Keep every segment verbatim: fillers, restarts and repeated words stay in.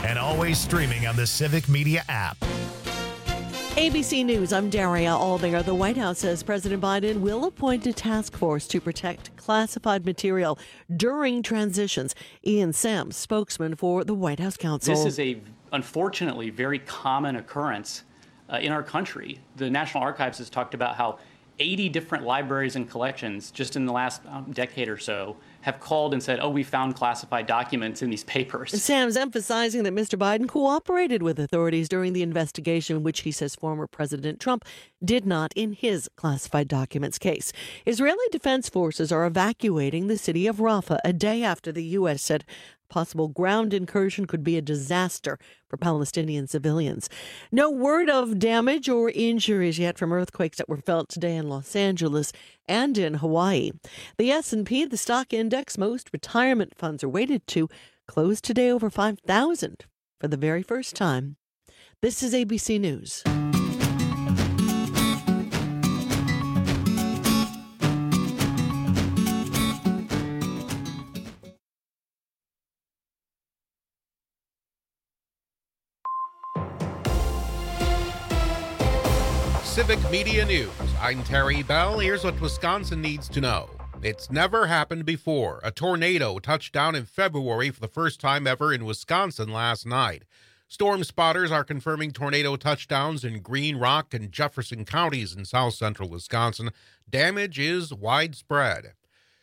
and always streaming on the Civic Media app. A B C News, I'm Daria Aldinger. The White House says President Biden will appoint a task force to protect classified material during transitions. Ian Sams, spokesman for the White House counsel. This is a, unfortunately, very common occurrence uh, in our country. The National Archives has talked about how eighty different libraries and collections just in the last um, decade or so have called and said, oh, we found classified documents in these papers. Sam's emphasizing that Mister Biden cooperated with authorities during the investigation, which he says former President Trump did not in his classified documents case. Israeli defense forces are evacuating the city of Rafah a day after the U S said possible ground incursion could be a disaster for Palestinian civilians. No word of damage or injuries yet from earthquakes that were felt today in Los Angeles and in Hawaii. The S and P, the stock index most retirement funds are weighted to, closed today over five thousand for the very first time. This is A B C News. Civic Media News. I'm Terry Bell. Here's what Wisconsin needs to know. It's never happened before. A tornado touched down in February for the first time ever in Wisconsin last night. Storm spotters are confirming tornado touchdowns in Green Rock and Jefferson counties in south central Wisconsin. Damage is widespread.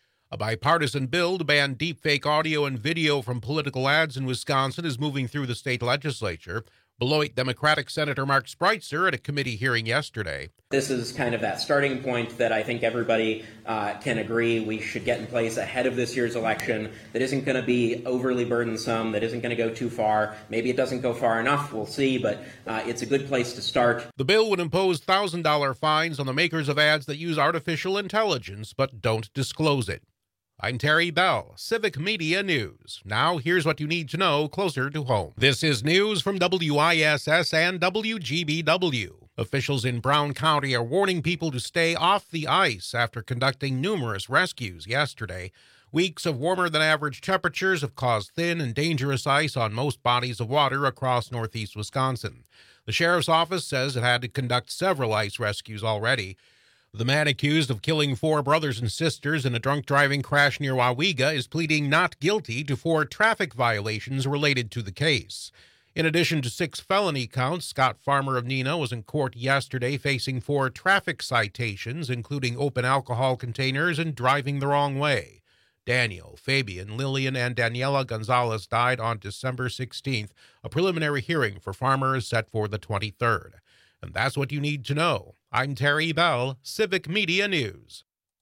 A bipartisan bill to ban deepfake audio and video from political ads in Wisconsin is moving through the state legislature. Beloit Democratic Senator Mark Spreitzer at a committee hearing yesterday. This is kind of that starting point that I think everybody uh, can agree we should get in place ahead of this year's election that isn't going to be overly burdensome, that isn't going to go too far. Maybe it doesn't go far enough, we'll see, but uh, it's a good place to start. The bill would impose one thousand dollars fines on the makers of ads that use artificial intelligence but don't disclose it. I'm Terry Bell, Civic Media News. Now, here's what you need to know closer to home. This is news from W I S S and W G B W. Officials in Brown County are warning people to stay off the ice after conducting numerous rescues yesterday. Weeks of warmer-than-average temperatures have caused thin and dangerous ice on most bodies of water across northeast Wisconsin. The sheriff's office says it had to conduct several ice rescues already. The man accused of killing four brothers and sisters in a drunk driving crash near Wawega is pleading not guilty to four traffic violations related to the case. In addition to six felony counts, Scott Farmer of Neenah was in court yesterday facing four traffic citations, including open alcohol containers and driving the wrong way. Daniel, Fabian, Lillian, and Daniela Gonzalez died on December sixteenth. A preliminary hearing for Farmer is set for the twenty-third. And that's what you need to know. I'm Terry Bell, Civic Media News.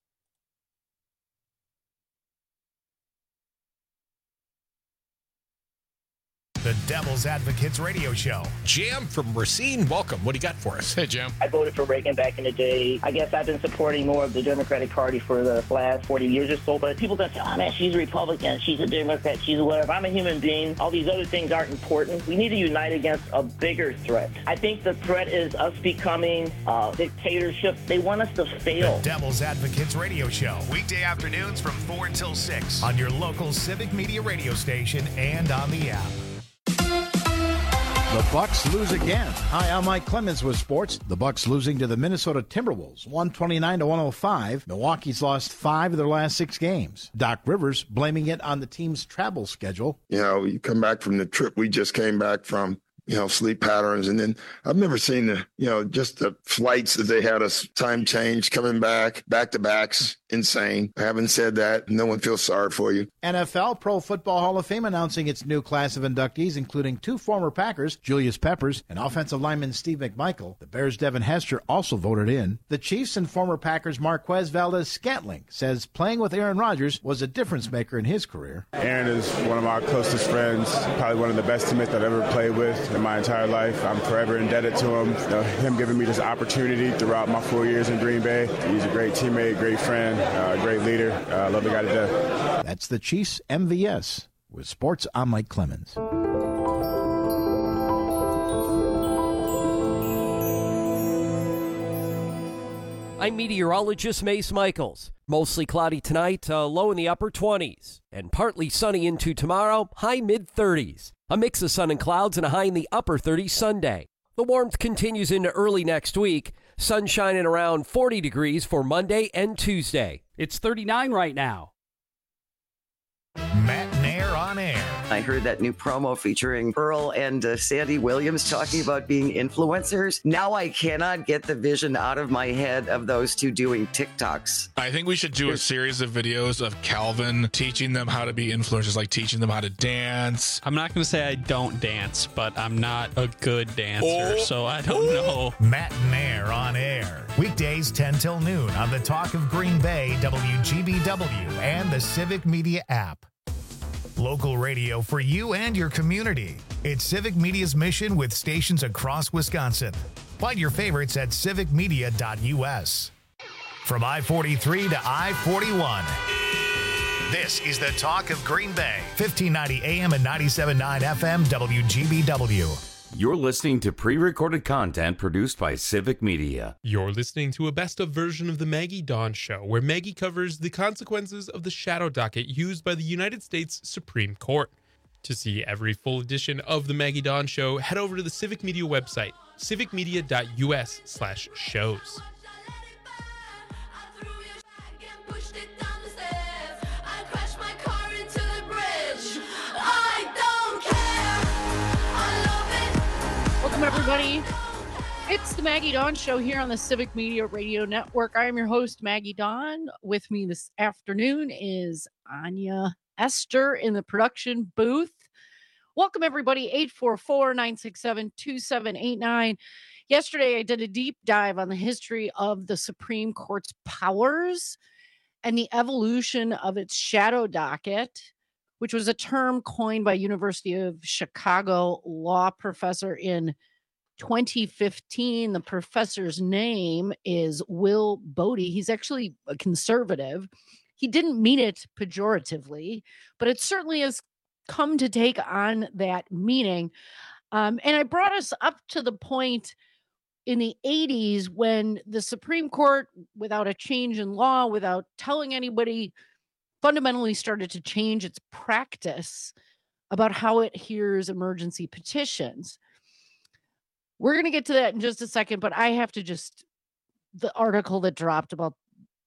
The Devil's Advocates Radio Show. Jam from Racine, welcome. What do you got for us? Hey, Jam. I voted for Reagan back in the day. I guess I've been supporting more of the Democratic Party for the last forty years or so, but people don't say, oh man, she's a Republican, she's a Democrat, she's a whatever. I'm a human being. All these other things aren't important. We need to unite against a bigger threat. I think the threat is us becoming a dictatorship. They want us to fail. The Devil's Advocates Radio Show. Weekday afternoons from four until six on your local Civic Media radio station and on the app. The Bucks lose again. Hi, I'm Mike Clemens with sports. The Bucks losing to the Minnesota Timberwolves, one twenty-nine to one oh five. Milwaukee's lost five of their last six games. Doc Rivers blaming it on the team's travel schedule. You know, you come back from the trip we just came back from, you know, sleep patterns. And then I've never seen the, you know, just the flights that they had us time change coming back, back to backs, insane. Having said that, no one feels sorry for you. N F L Pro Football Hall of Fame announcing its new class of inductees, including two former Packers, Julius Peppers, and offensive lineman Steve McMichael. The Bears' Devin Hester also voted in. The Chiefs and former Packers Marquez Valdez-Scantling says playing with Aaron Rodgers was a difference maker in his career. Aaron is one of my closest friends, probably one of the best teammates I've ever played with in my entire life. I'm forever indebted to him. You know, him giving me this opportunity throughout my four years in Green Bay. He's a great teammate, great friend, uh, great leader. I uh, love the guy to death. That's the Chiefs M V S. With sports, I'm Mike Clemens. I'm meteorologist Mace Michaels. Mostly cloudy tonight, uh, low in the upper twenties. And partly sunny into tomorrow, high mid-thirties. A mix of sun and clouds and a high in the upper thirties Sunday. The warmth continues into early next week. Sunshine at around forty degrees for Monday and Tuesday. It's thirty-nine right now. Matt Nair on air. I heard that new promo featuring Earl and uh, Sandy Williams talking about being influencers. Now I cannot get the vision out of my head of those two doing TikToks. I think we should do a series of videos of Calvin teaching them how to be influencers, like teaching them how to dance. I'm not going to say I don't dance, but I'm not a good dancer, oh. so I don't know. Matt Nair on air. Weekdays ten till noon on the Talk of Green Bay, W G B W, and the Civic Media app. Local radio for you and your community. It's Civic Media's mission with stations across Wisconsin. Find your favorites at civic media dot u s. From I forty-three to I forty-one. This is the Talk of Green Bay, fifteen ninety A M and ninety-seven point nine F M W G B W. You're listening to pre-recorded content produced by Civic Media. You're listening to a best-of version of the Maggie Dawn Show, where Maggie covers the consequences of the shadow docket used by the United States Supreme Court. To see every full edition of the Maggie Dawn Show, head over to the Civic Media website, civic media dot u s slash shows. Welcome, everybody. It's the Maggie Dawn Show here on the Civic Media Radio Network. I am your host, Maggie Dawn. With me this afternoon is Anya Esther in the production booth. Welcome, everybody. eight four four, nine six seven, two seven eight nine. Yesterday, I did a deep dive on the history of the Supreme Court's powers and the evolution of its shadow docket, which was a term coined by University of Chicago law professor in twenty fifteen. The professor's name is Will Bodie. He's actually a conservative. He didn't mean it pejoratively, but it certainly has come to take on that meaning. Um, and I brought us up to the point in the eighties when the Supreme Court, without a change in law, without telling anybody, fundamentally started to change its practice about how it hears emergency petitions. We're going to get to that in just a second, but I have to just, the article that dropped about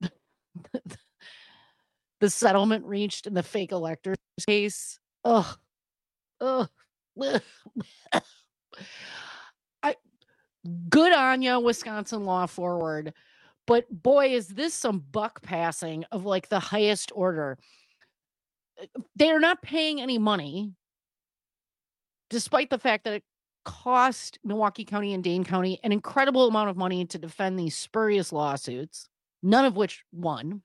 the settlement reached in the fake electors case. Ugh. Ugh. I, good on ya, Wisconsin law forward. But boy, is this some buck passing of like the highest order. They're not paying any money, despite the fact that it cost Milwaukee County and Dane County an incredible amount of money to defend these spurious lawsuits, none of which won.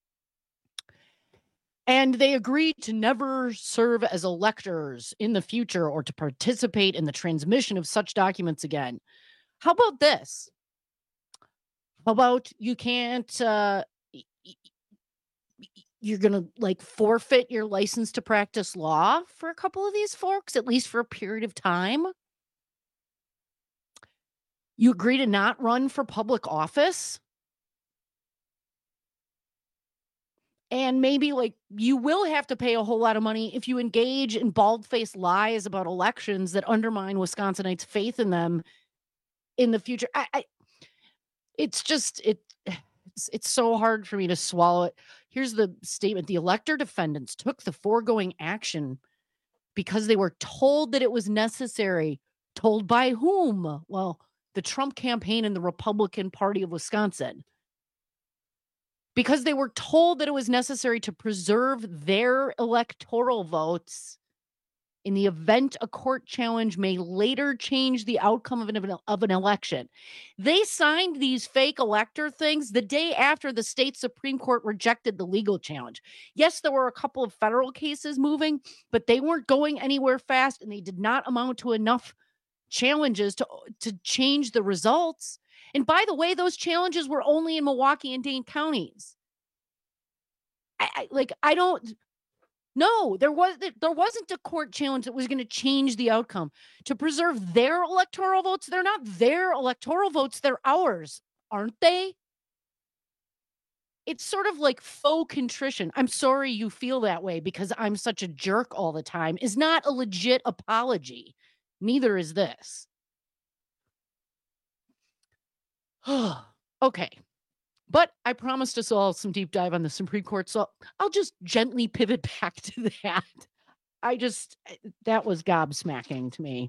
And they agreed to never serve as electors in the future or to participate in the transmission of such documents again. How about this? How about you can't, uh, you're going to like forfeit your license to practice law for a couple of these folks, at least for a period of time? You agree to not run for public office? And maybe like you will have to pay a whole lot of money if you engage in bald-faced lies about elections that undermine Wisconsinites' faith in them in the future. I, I it's just, it, it's, it's so hard for me to swallow it. Here's the statement. The elector defendants took the foregoing action because they were told that it was necessary. Told by whom? Well, the Trump campaign and the Republican Party of Wisconsin. Because they were told that it was necessary to preserve their electoral votes in the event a court challenge may later change the outcome of an, of an election. They signed these fake elector things the day after the state Supreme Court rejected the legal challenge. Yes, there were a couple of federal cases moving, but they weren't going anywhere fast, and they did not amount to enough challenges to, to change the results. And by the way, those challenges were only in Milwaukee and Dane counties. I, I like, I don't, no, there was, there wasn't a court challenge that was going to change the outcome. To preserve their electoral votes, they're not their electoral votes, they're ours, aren't they? it's sort of like faux contrition. I'm sorry you feel that way because I'm such a jerk all the time is not a legit apology. Neither is this. Okay. But I promised us all some deep dive on the Supreme Court, so I'll just gently pivot back to that. I just, that was gobsmacking to me.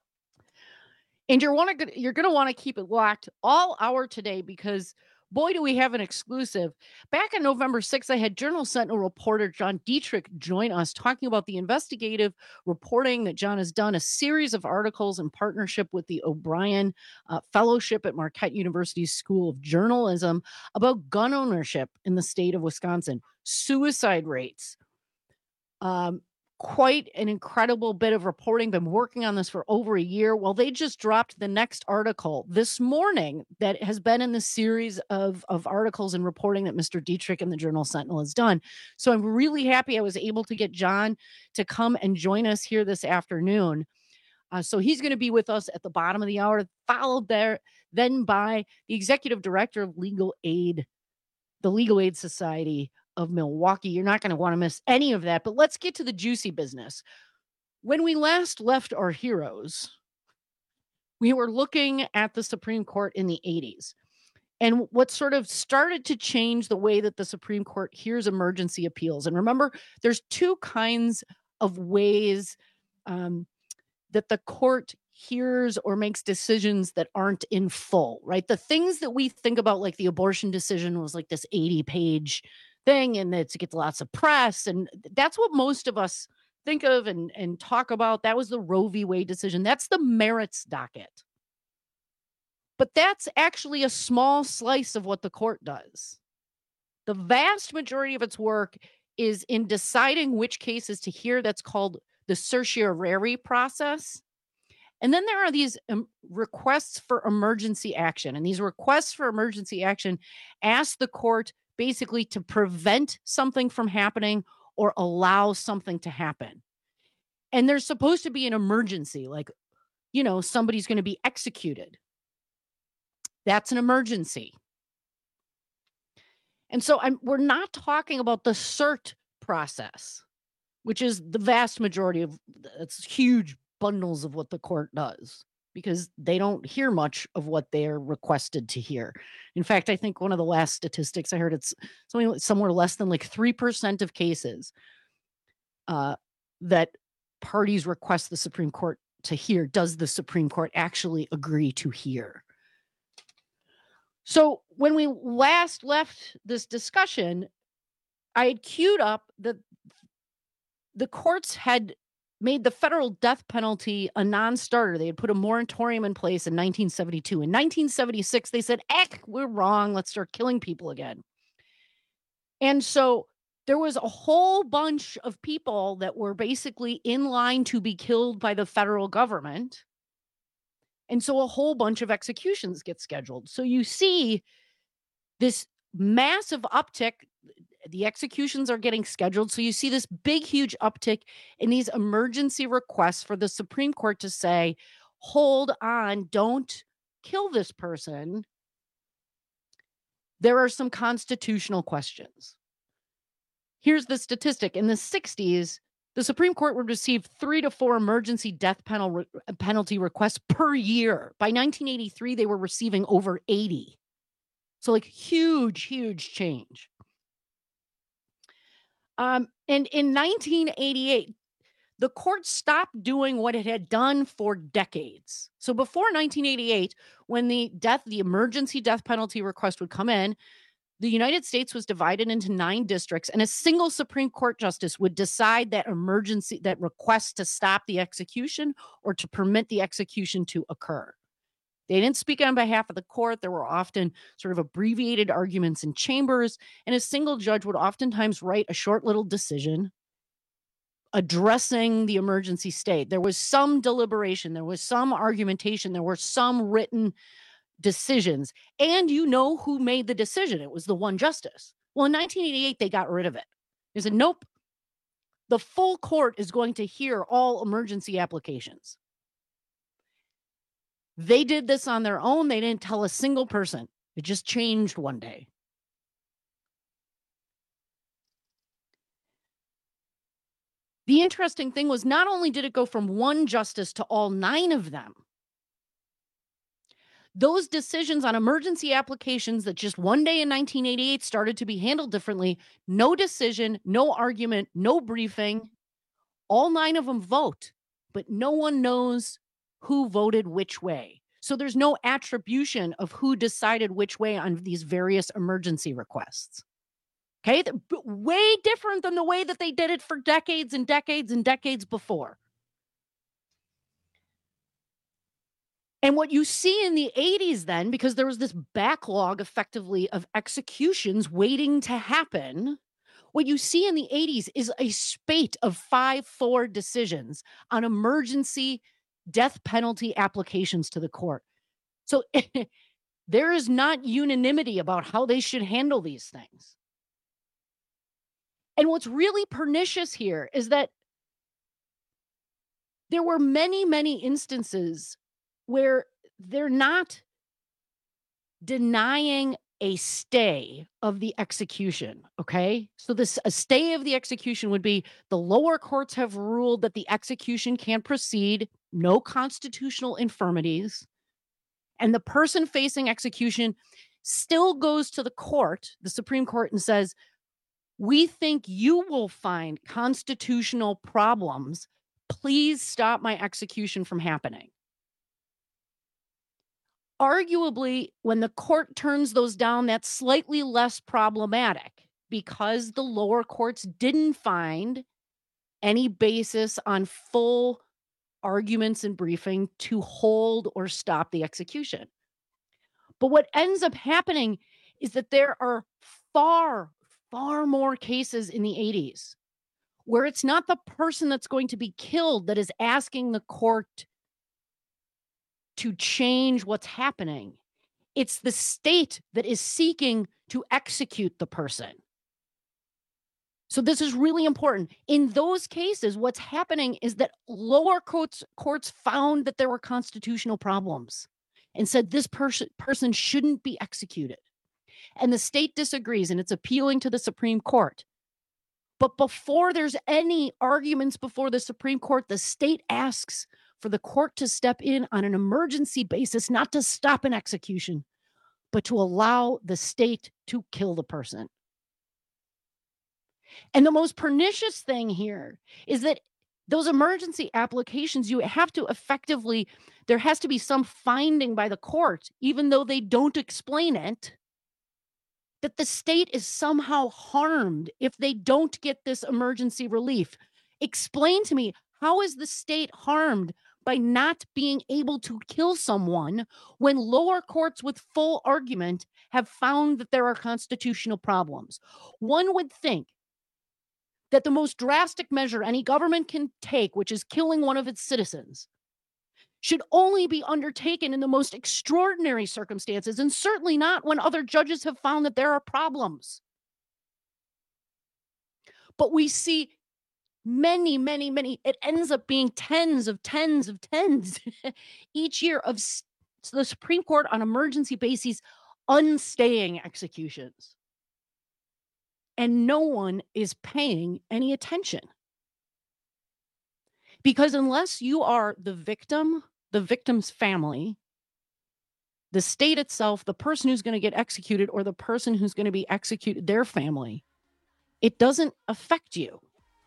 And you're want to you're going to want to keep it locked all hour today because boy, do we have an exclusive. Back on November sixth, I had Journal Sentinel reporter John Dietrich join us talking about the investigative reporting that John has done, a series of articles in partnership with the O'Brien uh, Fellowship at Marquette University's School of Journalism about gun ownership in the state of Wisconsin, suicide rates. Um, Quite an incredible bit of reporting. Been working on this for over a year. Well, they just dropped the next article this morning that has been in the series of, of articles and reporting that Mister Dietrich and the Journal Sentinel has done. So I'm really happy I was able to get John to come and join us here this afternoon. Uh, so he's going to be with us at the bottom of the hour, followed there then by the executive director of Legal Aid, the Legal Aid Society of Milwaukee. You're not going to want to miss any of that, but let's get to the juicy business. When we last left our heroes, we were looking at the Supreme Court in the eighties. And what sort of started to change the way that the Supreme Court hears emergency appeals. And remember, there's two kinds of ways um, that the court hears or makes decisions that aren't in full, right? The things that we think about, like the abortion decision was like this eighty page thing and it gets lots of press. And that's what most of us think of and, and talk about. That was the Roe v. Wade decision. That's the merits docket. But that's actually a small slice of what the court does. The vast majority of its work is in deciding which cases to hear. That's called the certiorari process. And then there are these um, requests for emergency action. And these requests for emergency action ask the court basically to prevent something from happening or allow something to happen. And there's supposed to be an emergency, like, you know, somebody's going to be executed. That's an emergency. And so I'm, we're not talking about the cert process, which is the vast majority of, it's huge bundles of what the court does, because they don't hear much of what they're requested to hear. In fact, I think one of the last statistics I heard, it's something somewhere less than like three percent of cases uh, that parties request the Supreme Court to hear, does the Supreme Court actually agree to hear? So when we last left this discussion, I had queued up that the courts had made the federal death penalty a non-starter. They had put a moratorium in place in nineteen seventy-two. In nineteen seventy-six, they said, "Eck, we're wrong. Let's start killing people again." And so there was a whole bunch of people that were basically in line to be killed by the federal government. And so a whole bunch of executions get scheduled. So you see this massive uptick. The executions are getting scheduled. So you see this big, huge uptick in these emergency requests for the Supreme Court to say, hold on, don't kill this person. There are some constitutional questions. Here's the statistic. In the sixties, the Supreme Court would receive three to four emergency death penal- penalty requests per year. By nineteen eighty-three, they were receiving over eighty. So like huge, huge change. Um, and in nineteen eighty-eight, the court stopped doing what it had done for decades. So before nineteen eighty-eight, when the death, the emergency death penalty request would come in, the United States was divided into nine districts, and a single Supreme Court justice would decide that emergency, that request to stop the execution or to permit the execution to occur. They didn't speak on behalf of the court. There were often sort of abbreviated arguments in chambers, and a single judge would oftentimes write a short little decision addressing the emergency state. There was some deliberation. There was some argumentation. There were some written decisions. And you know who made the decision. It was the one justice. Well, in nineteen eighty-eight, they got rid of it. They said, nope, the full court is going to hear all emergency applications. They did this on their own. They didn't tell a single person. It just changed one day. The interesting thing was not only did it go from one justice to all nine of them, those decisions on emergency applications that just one day in nineteen eighty-eight started to be handled differently, no decision, no argument, no briefing, all nine of them vote, but no one knows who voted which way. So there's no attribution of who decided which way on these various emergency requests. Okay, way different than the way that they did it for decades and decades and decades before. And what you see in the eighties then, because there was this backlog effectively of executions waiting to happen, what you see in the eighties is a spate of five four decisions on emergency death penalty applications to the court. So there is not unanimity about how they should handle these things. And what's really pernicious here is that there were many, many instances where they're not denying a stay of the execution, okay? So this a stay of the execution would be the lower courts have ruled that the execution can proceed, no constitutional infirmities, and the person facing execution still goes to the court, the Supreme Court, and says, we think you will find constitutional problems. Please stop my execution from happening. Arguably, when the court turns those down, that's slightly less problematic because the lower courts didn't find any basis on full arguments and briefing to hold or stop the execution. But what ends up happening is that there are far, far more cases in the eighties where it's not the person that's going to be killed that is asking the court to change what's happening. It's the state that is seeking to execute the person. So this is really important. In those cases, what's happening is that lower courts, courts found that there were constitutional problems and said this person person shouldn't be executed. And the state disagrees and it's appealing to the Supreme Court. But before there's any arguments before the Supreme Court, the state asks for the court to step in on an emergency basis, not to stop an execution, but to allow the state to kill the person. And the most pernicious thing here is that those emergency applications, you have to effectively, there has to be some finding by the court, even though they don't explain it, that the state is somehow harmed if they don't get this emergency relief. Explain to me, how is the state harmed by not being able to kill someone when lower courts with full argument have found that there are constitutional problems? One would think that the most drastic measure any government can take, which is killing one of its citizens, should only be undertaken in the most extraordinary circumstances, and certainly not when other judges have found that there are problems. But we see many, many, many, it ends up being tens of tens of tens each year of the Supreme Court on emergency bases unstaying executions. And no one is paying any attention. Because unless you are the victim, the victim's family, the state itself, the person who's going to get executed, or the person who's going to be executed, their family, it doesn't affect you.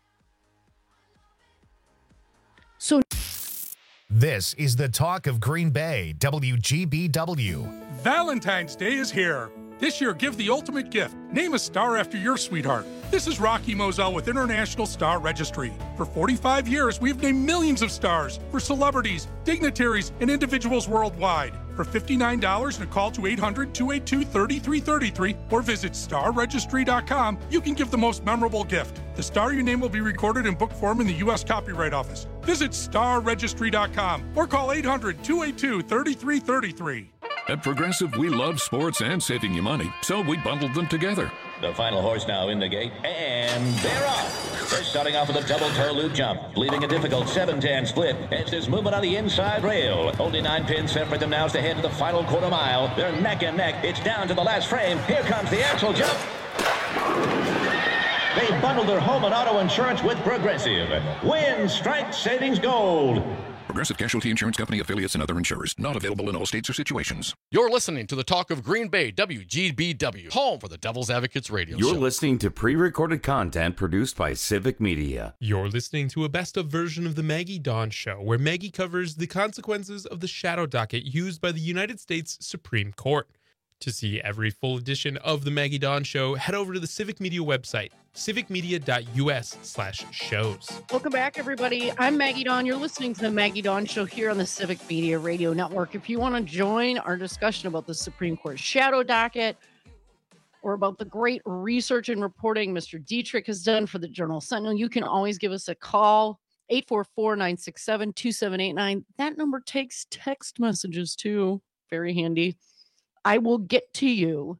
So this is the talk of Green Bay, W G B W. Valentine's Day is here. This year, give the ultimate gift. Name a star after your sweetheart. This is Rocky Moselle with International Star Registry. For forty-five years, we've named millions of stars for celebrities, dignitaries, and individuals worldwide. For fifty-nine dollars and a call to eight hundred, two eight two, three three three three or visit star registry dot com, you can give the most memorable gift. The star you name will be recorded in book form in the U S Copyright Office. Visit star registry dot com or call eight hundred, two eight two, three three three three. At Progressive, we love sports and saving you money, so we bundled them together. The final horse now in the gate, and they're off. They're starting off with a double toe loop jump, leaving a difficult seven ten split. It's this movement on the inside rail. Only nine pins separate them now as they head to the final quarter mile. They're neck and neck. It's down to the last frame. Here comes the axle jump. They bundled their home and auto insurance with Progressive. Win strike savings gold. Progressive Casualty Insurance Company, affiliates, and other insurers. Not available in all states or situations. You're listening to the Talk of Green Bay, W G B W, home for the Devil's Advocates radio You're show. listening to pre-recorded content produced by Civic Media. You're listening to a best-of version of the Maggie Dawn Show, where Maggie covers the consequences of the shadow docket used by the United States Supreme Court. To see every full edition of the Maggie Dawn Show, head over to the Civic Media website, civicmedia.us slash shows. Welcome back, everybody. I'm Maggie Dawn. You're listening to the Maggie Dawn Show here on the Civic Media Radio Network. If you want to join our discussion about the Supreme Court shadow docket or about the great research and reporting Mister Dietrich has done for the Journal Sentinel, you can always give us a call, eight four four, nine six seven, two seven eight nine. That number takes text messages, too. Very handy. I will get to you.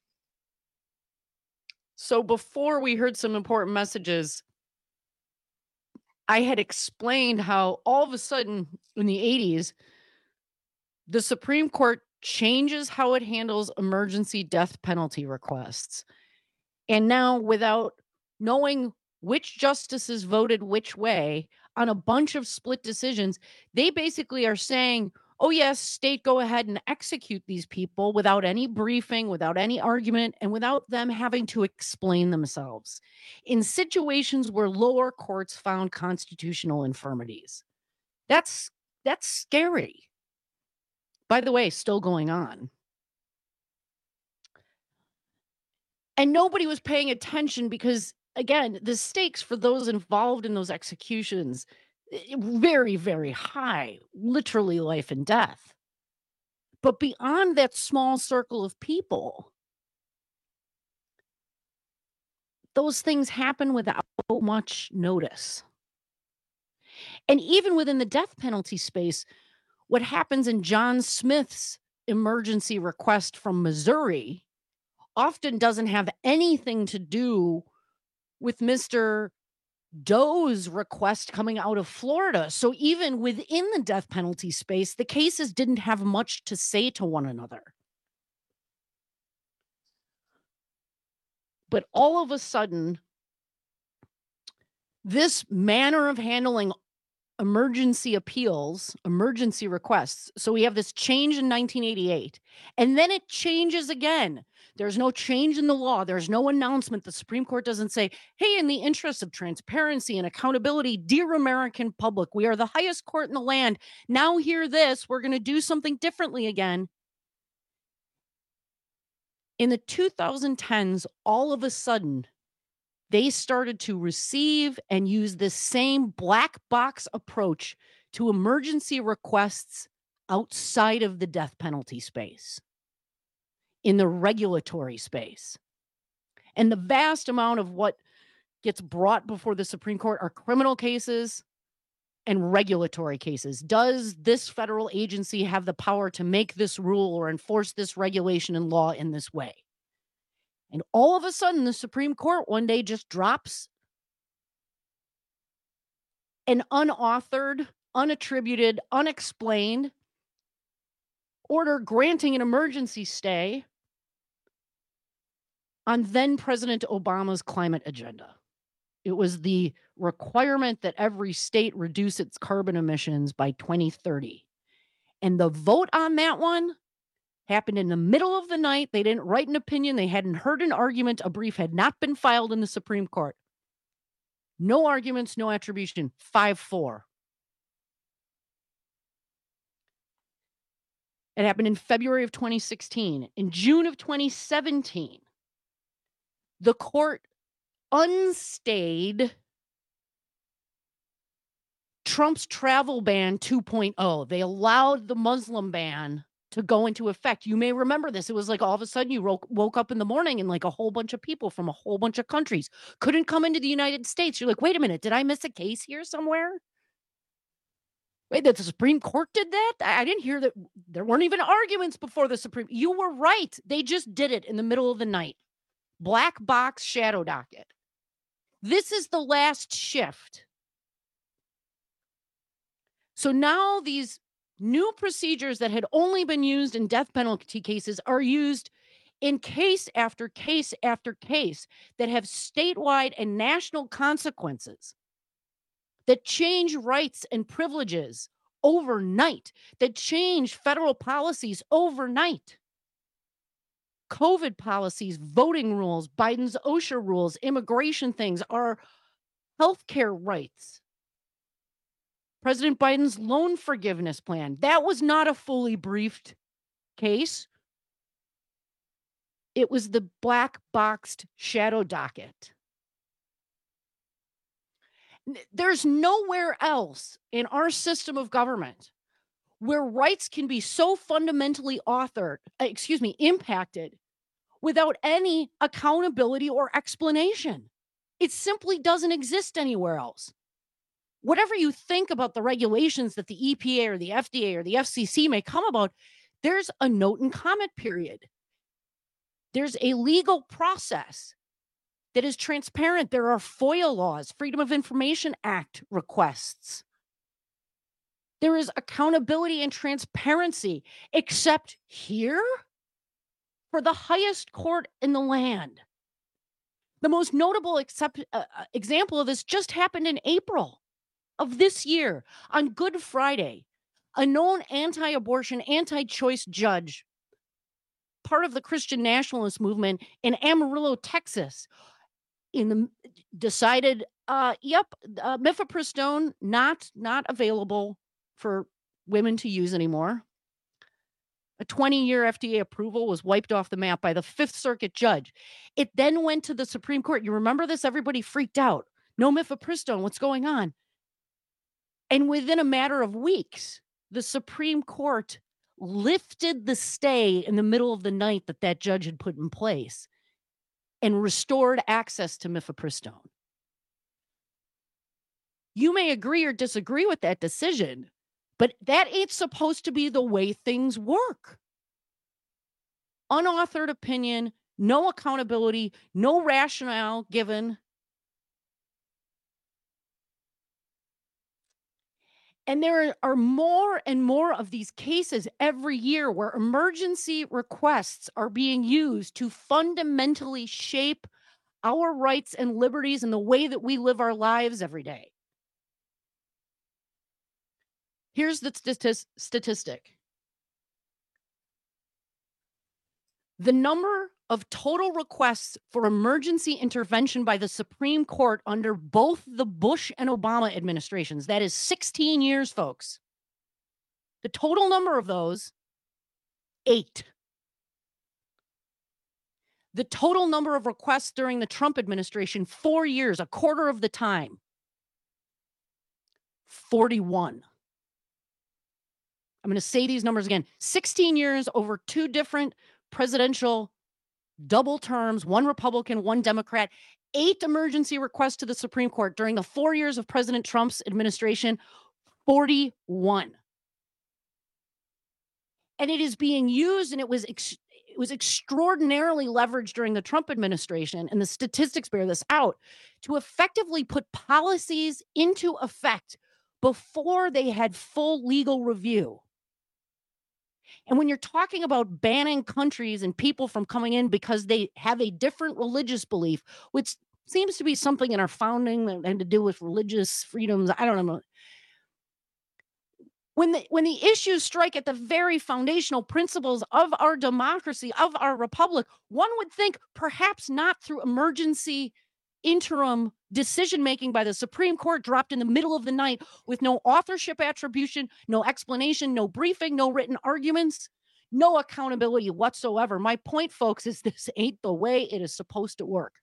So before we heard some important messages, I had explained how all of a sudden in the eighties, the Supreme Court changes how it handles emergency death penalty requests. And now, without knowing which justices voted which way on a bunch of split decisions, they basically are saying, oh, yes, state, go ahead and execute these people without any briefing, without any argument, and without them having to explain themselves in situations where lower courts found constitutional infirmities. That's that's scary. By the way, still going on. And nobody was paying attention because, again, the stakes for those involved in those executions very, very high, literally life and death. But beyond that small circle of people, those things happen without much notice. And even within the death penalty space, what happens in John Smith's emergency request from Missouri often doesn't have anything to do with Mister Doe's request coming out of Florida. So even within the death penalty space, the cases didn't have much to say to one another. But all of a sudden, this manner of handling emergency appeals, emergency requests. So we have this change in nineteen eighty-eight, and then it changes again. There's no change in the law. There's no announcement. The Supreme Court doesn't say, hey, in the interest of transparency and accountability, dear American public, we are the highest court in the land. Now hear this. We're going to do something differently again. In the twenty tens, all of a sudden, they started to receive and use this same black box approach to emergency requests outside of the death penalty space, in the regulatory space. And the vast amount of what gets brought before the Supreme Court are criminal cases and regulatory cases. Does this federal agency have the power to make this rule or enforce this regulation and law in this way? And all of a sudden, the Supreme Court one day just drops an unauthored, unattributed, unexplained order granting an emergency stay on then President Obama's climate agenda. It was the requirement that every state reduce its carbon emissions by twenty thirty. And the vote on that one happened in the middle of the night. They didn't write an opinion. They hadn't heard an argument. A brief had not been filed in the Supreme Court. No arguments, no attribution. five four. It happened in February of twenty sixteen. In June of twenty seventeen, the court unstayed Trump's travel ban two point oh. They allowed the Muslim ban to go into effect. You may remember this. It was like all of a sudden you woke, woke up in the morning and like a whole bunch of people from a whole bunch of countries couldn't come into the United States. You're like, wait a minute, did I miss a case here somewhere? Wait, that the Supreme Court did that? I, I didn't hear that. There weren't even arguments before the Supreme. You were right. They just did it in the middle of the night. Black box shadow docket. This is the last shift. So now these new procedures that had only been used in death penalty cases are used in case after case after case that have statewide and national consequences, that change rights and privileges overnight, that change federal policies overnight. COVID policies, voting rules, Biden's OSHA rules, immigration things, our healthcare rights. President Biden's loan forgiveness plan. That was not a fully briefed case. It was the black boxed shadow docket. There's nowhere else in our system of government where rights can be so fundamentally authored, excuse me, impacted without any accountability or explanation. It simply doesn't exist anywhere else. Whatever you think about the regulations that the E P A or the F D A or the F C C may come about, there's a note and comment period. There's a legal process that is transparent. There are FOIA laws, Freedom of Information Act requests. There is accountability and transparency, except here for the highest court in the land. The most notable except, uh, example of this just happened in April of this year on Good Friday. A known anti-abortion, anti-choice judge, part of the Christian nationalist movement in Amarillo, Texas, in the decided, uh, yep, uh, mifepristone not not available for women to use anymore. A twenty-year F D A approval was wiped off the map by the Fifth Circuit judge. It then went to the Supreme Court. You remember this? Everybody freaked out. No mifepristone. What's going on? And within a matter of weeks, the Supreme Court lifted the stay in the middle of the night that that judge had put in place and restored access to mifepristone. You may agree or disagree with that decision, but that ain't supposed to be the way things work. Unauthored opinion, no accountability, no rationale given. And there are more and more of these cases every year where emergency requests are being used to fundamentally shape our rights and liberties and the way that we live our lives every day. Here's the statis- statistic. The number of total requests for emergency intervention by the Supreme Court under both the Bush and Obama administrations, that is sixteen years, folks. The total number of those, eight. The total number of requests during the Trump administration, four years, a quarter of the time, forty-one. I'm going to say these numbers again. sixteen years over two different presidential double terms, one Republican, one Democrat, eight emergency requests to the Supreme Court during the four years of President Trump's administration, forty-one. And it is being used, and it was ex- it was extraordinarily leveraged during the Trump administration, and the statistics bear this out, to effectively put policies into effect before they had full legal review. And when you're talking about banning countries and people from coming in because they have a different religious belief, which seems to be something in our founding that had to do with religious freedoms, I don't know. When the, when the issues strike at the very foundational principles of our democracy, of our republic, one would think perhaps not through emergency interim decision-making by the Supreme Court dropped in the middle of the night with no authorship attribution, no explanation, no briefing, no written arguments, no accountability whatsoever. My point, folks, is this ain't the way it is supposed to work.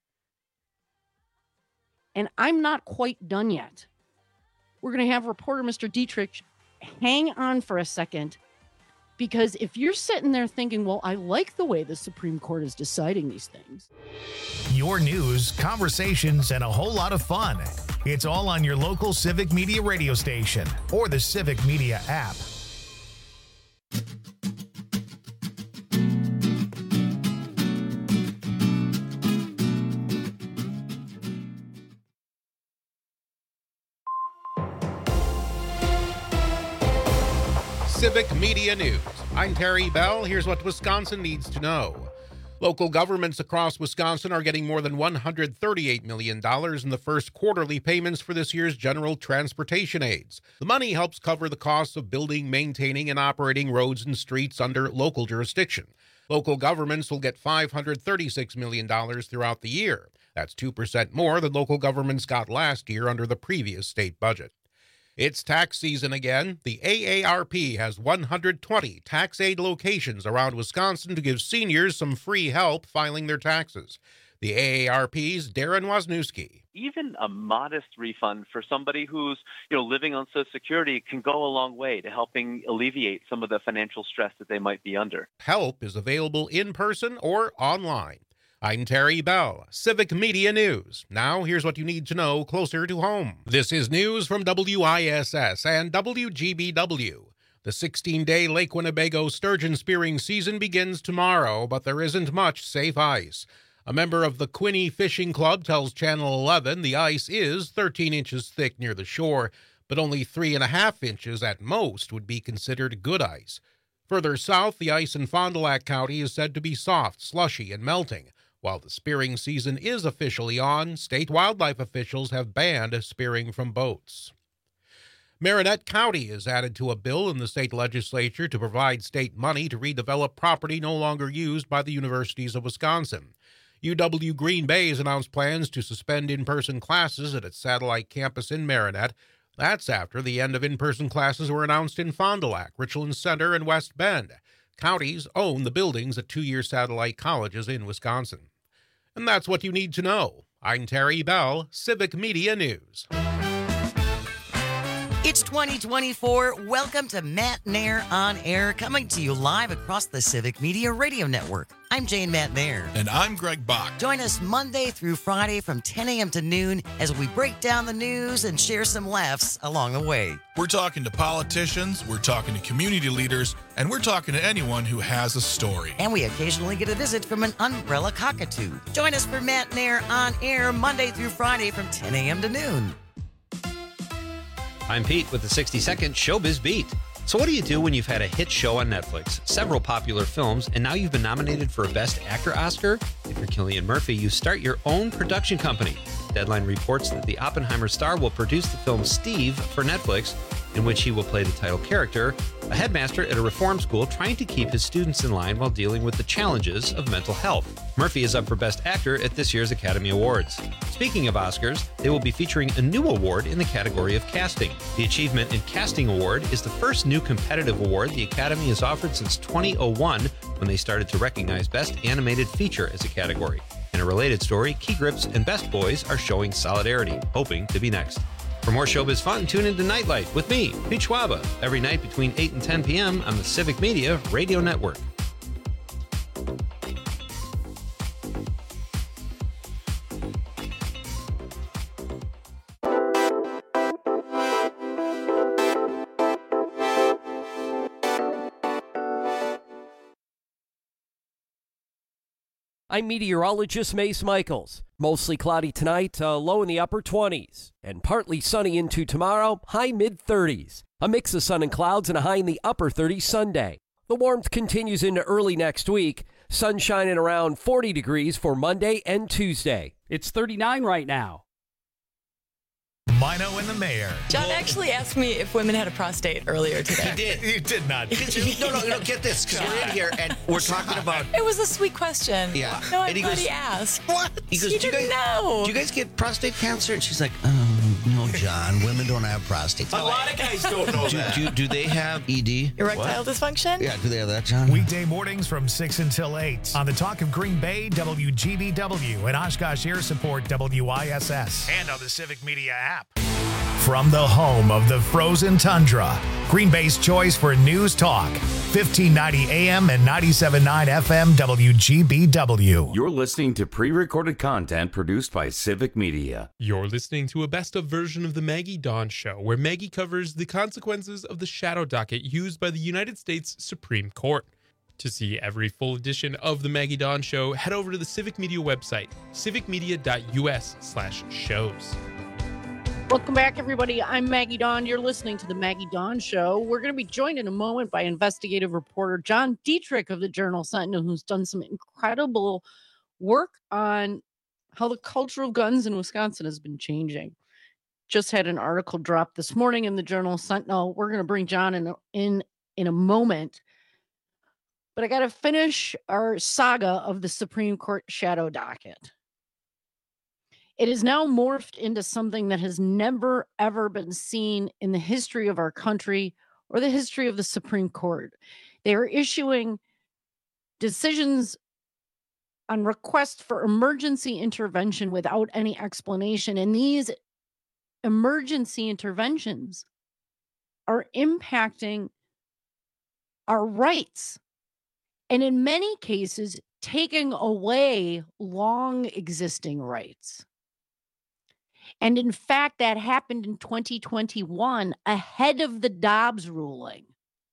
And I'm not quite done yet. We're going to have reporter Mister Dietrich hang on for a second, because if you're sitting there thinking, well, I like the way the Supreme Court is deciding these things. Your news, conversations, and a whole lot of fun. It's all on your local Civic Media radio station or the Civic Media app. Civic Media News. I'm Terry Bell. Here's what Wisconsin needs to know. Local governments across Wisconsin are getting more than one hundred thirty-eight million dollars in the first quarterly payments for this year's general transportation aids. The money helps cover the costs of building, maintaining, and operating roads and streets under local jurisdiction. Local governments will get five hundred thirty-six million dollars throughout the year. That's two percent more than local governments got last year under the previous state budget. It's tax season again. The A A R P has one hundred twenty tax aid locations around Wisconsin to give seniors some free help filing their taxes. The A A R P's Darren Wisniewski. Even a modest refund for somebody who's, you know, living on Social Security can go a long way to helping alleviate some of the financial stress that they might be under. Help is available in person or online. I'm Terry Bell, Civic Media News. Now, here's what you need to know closer to home. This is news from W I S S and W G B W. The sixteen-day Lake Winnebago sturgeon spearing season begins tomorrow, but there isn't much safe ice. A member of the Quinney Fishing Club tells Channel eleven the ice is thirteen inches thick near the shore, but only three and a half inches at most would be considered good ice. Further south, the ice in Fond du Lac County is said to be soft, slushy, and melting. While the spearing season is officially on, state wildlife officials have banned spearing from boats. Marinette County is added to a bill in the state legislature to provide state money to redevelop property no longer used by the universities of Wisconsin. U W Green Bay has announced plans to suspend in-person classes at its satellite campus in Marinette. That's after the end of in-person classes were announced in Fond du Lac, Richland Center, and West Bend. Counties own the buildings at two-year satellite colleges in Wisconsin. And that's what you need to know. I'm Terry Bell, Civic Media News. It's twenty twenty-four. Welcome to Matt Nair On Air, coming to you live across the Civic Media Radio Network. I'm Jane Matt Nair. And I'm Greg Bach. Join us Monday through Friday from ten a.m. to noon as we break down the news and share some laughs along the way. We're talking to politicians, we're talking to community leaders, and we're talking to anyone who has a story. And we occasionally get a visit from an umbrella cockatoo. Join us for Matt Nair On Air Monday through Friday from ten a.m. to noon. I'm Pete with the sixty second Showbiz Beat. So what do you do when you've had a hit show on Netflix, several popular films, and now you've been nominated for a Best Actor Oscar? If you're Cillian Murphy, you start your own production company. Deadline reports that the Oppenheimer star will produce the film Steve for Netflix, in which he will play the title character, a headmaster at a reform school trying to keep his students in line while dealing with the challenges of mental health. Murphy is up for Best Actor at this year's Academy Awards. Speaking of Oscars, they will be featuring a new award in the category of casting. The Achievement in Casting Award is the first new competitive award the Academy has offered since two thousand one, when they started to recognize Best Animated Feature as a category. In a related story, Key Grips and Best Boys are showing solidarity, hoping to be next. For more showbiz fun, tune into Nightlight with me, Pete Schwaba, every night between eight and ten p.m. on the Civic Media Radio Network. I'm meteorologist Mace Michaels. Mostly cloudy tonight, uh, low in the upper twenties. And partly sunny into tomorrow, high mid-thirties. A mix of sun and clouds and a high in the upper thirties Sunday. The warmth continues into early next week. Sunshine at around forty degrees for Monday and Tuesday. It's thirty-nine right now. Mino and the Mayor. John actually asked me if women had a prostate earlier today. He did. You did not. no, no, no, get this, because we're in here and we're talking about... It was a sweet question. Yeah. No, I'm and he glad goes, he asked. What? He goes, He do you didn't guys, know. Do you guys get prostate cancer? And she's like, oh, no, John, women don't have prostates. A lot of guys don't know do, that. Do, do they have E D? Erectile dysfunction? Yeah, do they have that, John? Weekday mornings from six until eight on the Talk of Green Bay, W G B W, and Oshkosh Air Support, W I S S, and on the Civic Media app. From the home of the frozen tundra, Green Bay's choice for news talk, fifteen ninety A M and ninety-seven point nine F M W G B W. You're listening to pre-recorded content produced by Civic Media. You're listening to a best-of version of the Maggie Dawn Show, where Maggie covers the consequences of the shadow docket used by the United States Supreme Court. To see every full edition of the Maggie Dawn Show, head over to the Civic Media website, civicmedia dot U S slash shows. Welcome back, everybody. I'm Maggie Dawn. You're listening to the Maggie Dawn Show. We're going to be joined in a moment by investigative reporter John Dietrich of the Journal Sentinel, who's done some incredible work on how the culture of guns in Wisconsin has been changing. Just had an article drop this morning in the Journal Sentinel. We're going to bring John in in, in a moment. But I got to finish our saga of the Supreme Court shadow docket. It is now morphed into something that has never, ever been seen in the history of our country or the history of the Supreme Court. They are issuing decisions on request for emergency intervention without any explanation. And these emergency interventions are impacting our rights. And in many cases, taking away long existing rights. And in fact, that happened in twenty twenty-one ahead of the Dobbs ruling.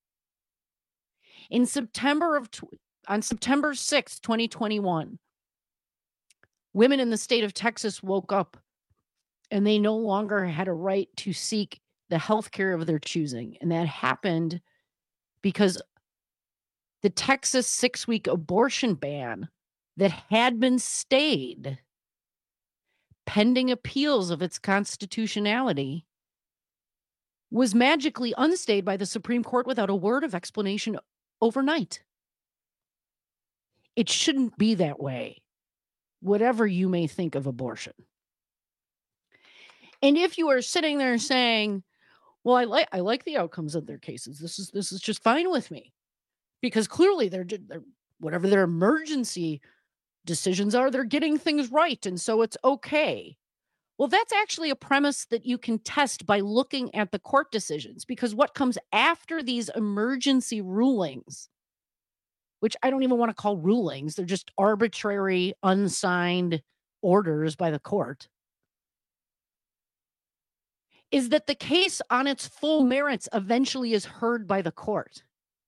In September of on September sixth, twenty twenty-one, women in the state of Texas woke up and they no longer had a right to seek the health care of their choosing. And that happened because the Texas six-week abortion ban that had been stayed pending appeals of its constitutionality was magically unstayed by the Supreme Court without a word of explanation overnight. It shouldn't be that way, whatever you may think of abortion. And if you are sitting there saying, well, I like I like the outcomes of their cases. This is this is just fine with me. Because clearly they're, they're whatever their emergency decisions are, they're getting things right. And so it's okay. Well, that's actually a premise that you can test by looking at the court decisions, because what comes after these emergency rulings, which I don't even want to call rulings, they're just arbitrary, unsigned orders by the court, is that the case on its full merits eventually is heard by the court.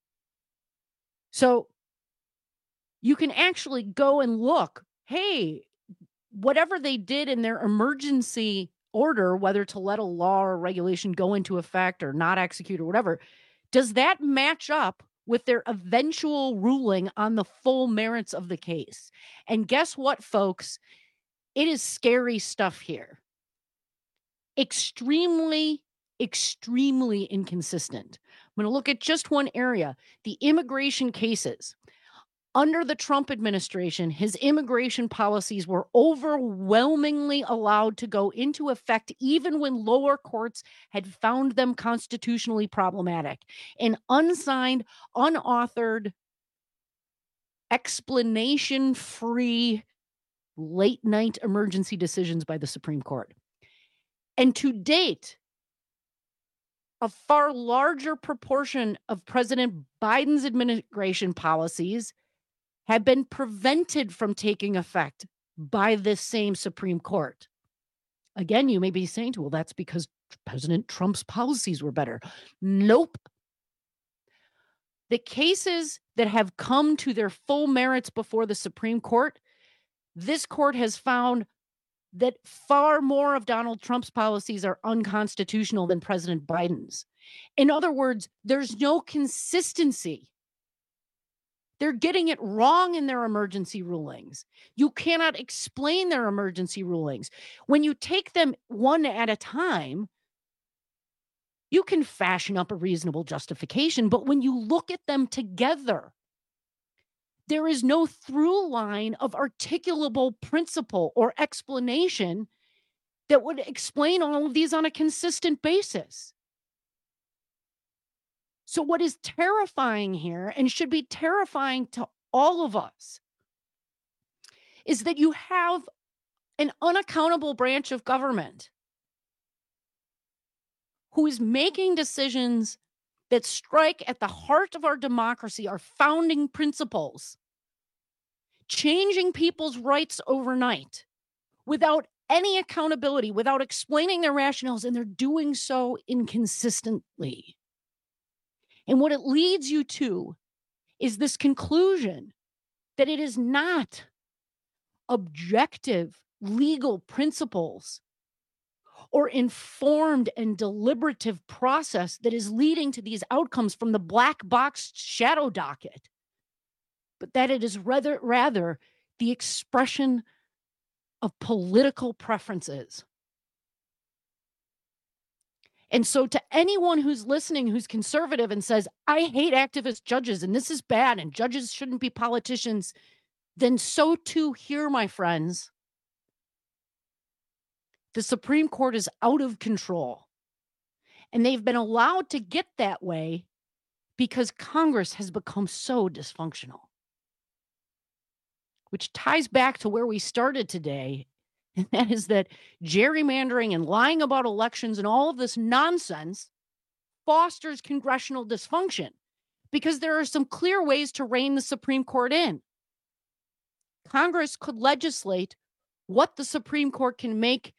So you can actually go and look, hey, whatever they did in their emergency order, whether to let a law or regulation go into effect or not execute or whatever, does that match up with their eventual ruling on the full merits of the case? And guess what, folks? It is scary stuff here. Extremely, extremely inconsistent. I'm going to look at just one area, the immigration cases. Under the Trump administration, his immigration policies were overwhelmingly allowed to go into effect even when lower courts had found them constitutionally problematic. An unsigned, unauthored, explanation-free, late-night emergency decisions by the Supreme Court. And to date, a far larger proportion of President Biden's administration policies have been prevented from taking effect by this same Supreme Court. Again, you may be saying, well, that's because President Trump's policies were better. Nope. The cases that have come to their full merits before the Supreme Court, this court has found that far more of Donald Trump's policies are unconstitutional than President Biden's. In other words, there's no consistency. They're getting it wrong in their emergency rulings. You cannot explain their emergency rulings. When you take them one at a time, you can fashion up a reasonable justification. But when you look at them together, there is no through line of articulable principle or explanation that would explain all of these on a consistent basis. So what is terrifying here, and should be terrifying to all of us, is that you have an unaccountable branch of government who is making decisions that strike at the heart of our democracy, our founding principles, changing people's rights overnight without any accountability, without explaining their rationales, and they're doing so inconsistently. And what it leads you to is this conclusion that it is not objective legal principles or informed and deliberative process that is leading to these outcomes from the black box shadow docket, but that it is rather, rather the expression of political preferences. And so to anyone who's listening, who's conservative and says, I hate activist judges and this is bad and judges shouldn't be politicians, then so too here, my friends. The Supreme Court is out of control. And they've been allowed to get that way because Congress has become so dysfunctional. Which ties back to where we started today. And that is that gerrymandering and lying about elections and all of this nonsense fosters congressional dysfunction because there are some clear ways to rein the Supreme Court in. Congress could legislate what the Supreme Court can make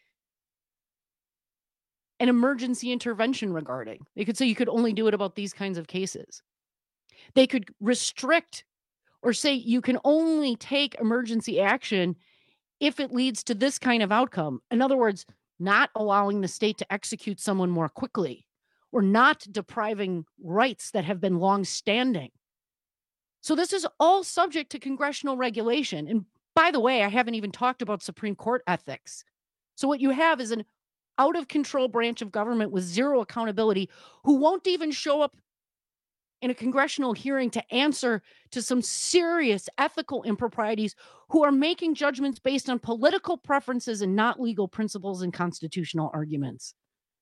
an emergency intervention regarding. They could say you could only do it about these kinds of cases. They could restrict or say you can only take emergency action if it leads to this kind of outcome. In other words, not allowing the state to execute someone more quickly or not depriving rights that have been long-standing. So this is all subject to congressional regulation. And by the way, I haven't even talked about Supreme Court ethics. So what you have is an out-of-control branch of government with zero accountability who won't even show up in a congressional hearing to answer to some serious ethical improprieties, who are making judgments based on political preferences and not legal principles and constitutional arguments.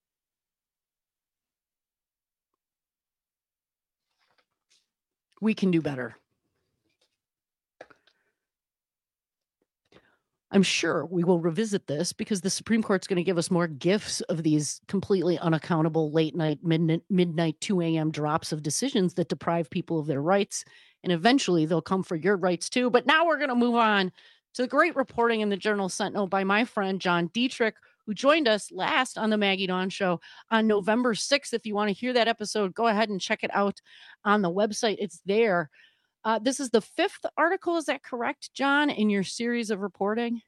We can do better. I'm sure we will revisit this because the Supreme Court's going to give us more gifts of these completely unaccountable late night, midnight, midnight two a.m. drops of decisions that deprive people of their rights. And eventually they'll come for your rights too. But now we're going to move on to the great reporting in the Journal Sentinel by my friend John Dietrich, who joined us last on the Maggie Dawn Show on November sixth. If you want to hear that episode, go ahead and check it out on the website. It's there. Uh, this is the fifth article. Is that correct, John, in your series of reporting?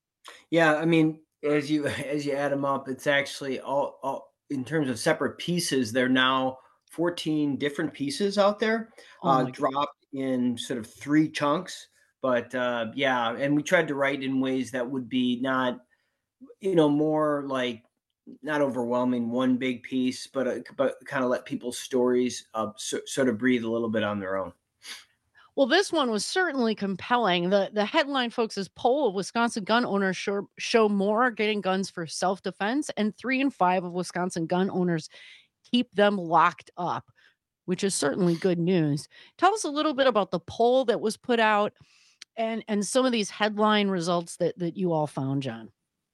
Yeah, I mean, as you as you add them up, it's actually all, all in terms of separate pieces. There are now fourteen different pieces out there, Oh uh, my dropped in sort of three chunks. But uh, yeah, and we tried to write in ways that would be not, you know, more like not overwhelming, one big piece, but uh, but kind of let people's stories uh, so, sort of breathe a little bit on their own. Well, this one was certainly compelling. The the headline, folks, is poll of Wisconsin gun owners show, show more getting guns for self-defense, and three in five of Wisconsin gun owners keep them locked up, which is certainly good news. Tell us a little bit about the poll that was put out and, and some of these headline results that, that you all found, John.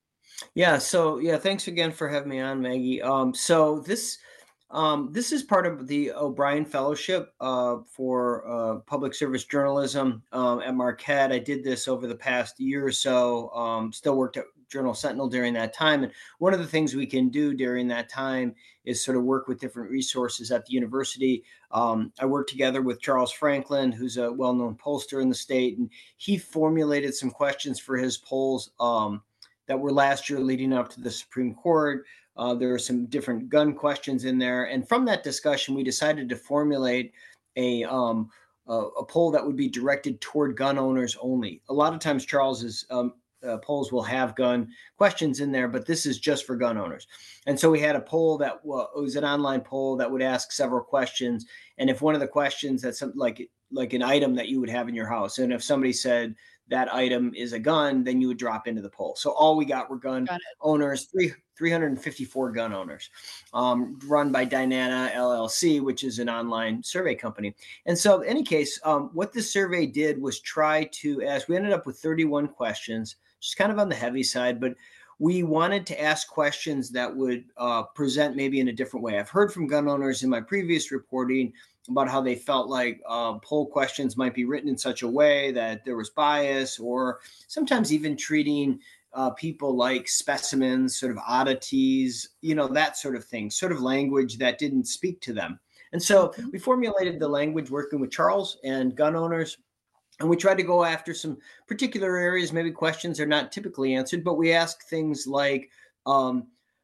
Yeah. So yeah, thanks again for having me on, Maggie. Um, so this um, this is part of the O'Brien Fellowship uh, for uh, Public Service Journalism um, at Marquette. I did this over the past year or so. Um, still worked at Journal Sentinel during that time, and one of the things we can do during that time is sort of work with different resources at the university. Um, I worked together with Charles Franklin, who's a well-known pollster in the state, and he formulated some questions for his polls um, that were last year leading up to the Supreme Court. Uh, there are some different gun questions in there. And from that discussion, we decided to formulate a, um, a, a poll that would be directed toward gun owners only. A lot of times Charles's um, uh, polls will have gun questions in there, but this is just for gun owners. And so we had a poll that w- was an online poll that would ask several questions. And if one of the questions that's some, like, like an item that you would have in your house, and if somebody said that item is a gun, then you would drop into the poll. So all we got were gun got owners, three, three hundred fifty-four gun owners, um, run by Dynana L L C, which is an online survey company. And so in any case, um, what this survey did was try to ask, we ended up with thirty-one questions, just kind of on the heavy side, but we wanted to ask questions that would uh, present maybe in a different way. I've heard from gun owners in my previous reporting about how they felt like uh, poll questions might be written in such a way that there was bias, or sometimes even treating uh, people like specimens, sort of oddities, you know, that sort of thing, sort of language that didn't speak to them. And so we formulated the language working with Charles and gun owners, and we tried to go after some particular areas. Maybe questions are not typically answered, but we ask things like, um,